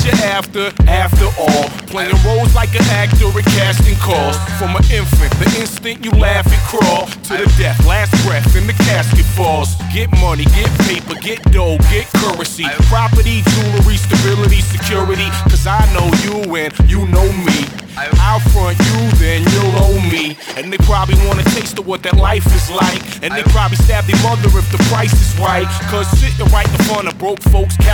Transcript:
you're after all. Playing roles like an actor at casting calls. From an infant, the instinct you laugh and crawl to the death, last breath in the casket falls. Get money, get paper, get dough, get currency, property, jewelry, stability, security. Cause I know you and you know me. I'll front you, then you'll owe me. And they probably want a taste of what that life is like. And they probably stab their mother if the price is right. Cause sitting right in front of broke folks